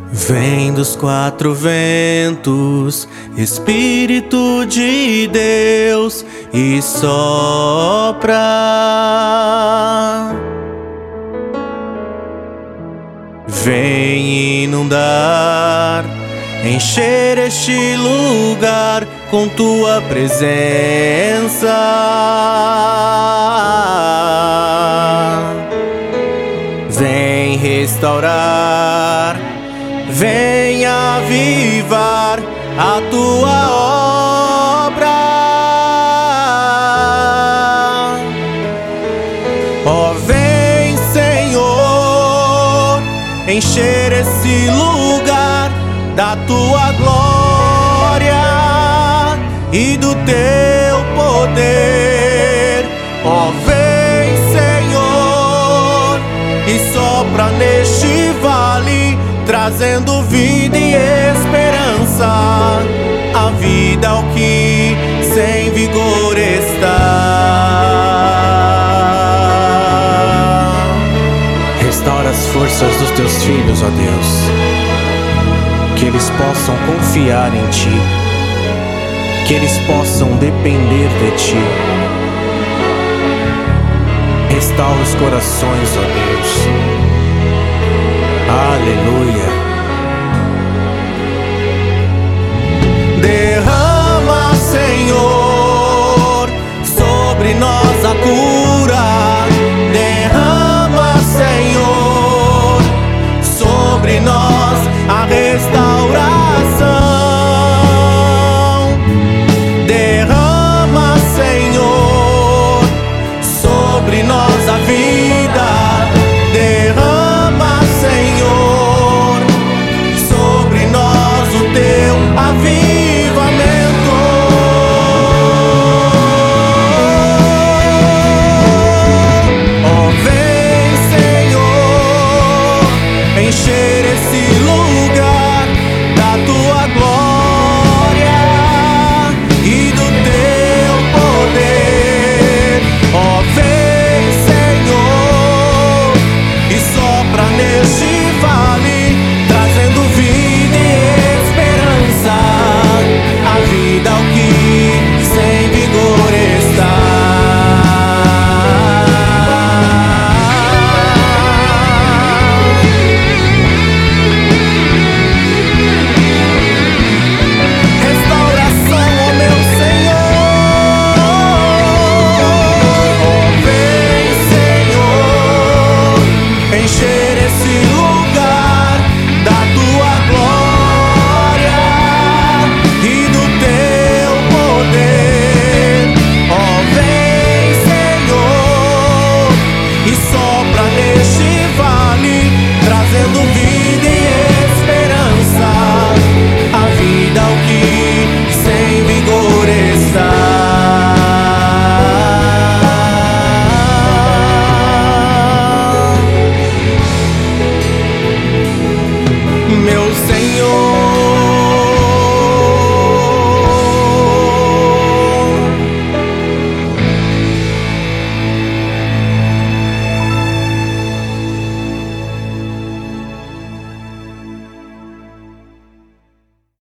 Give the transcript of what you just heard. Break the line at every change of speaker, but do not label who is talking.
Vem dos quatro ventos, Espírito de Deus, e sopra. Vem inundar, encher este lugar com tua presença. Vem restaurar, vem avivar a tua obra. Ó, vem, Senhor, encher esse lugar da tua glória e do teu poder. Ó, vem, Senhor, e sopra neste vale, trazendo vida e esperança. A vida ao que sem vigor está. Restaura as forças dos teus filhos, ó Deus, que eles possam confiar em Ti, que eles possam depender de Ti. Restaura os corações, ó Deus. Aleluia. Derrama, Senhor, sobre nós a cura. Derrama, Senhor, sobre nós a restauração. Derrama, Senhor, sobre nós a vida. Derrama, Senhor, sobre nós o teu avivamento. Ó, vem, Senhor, encher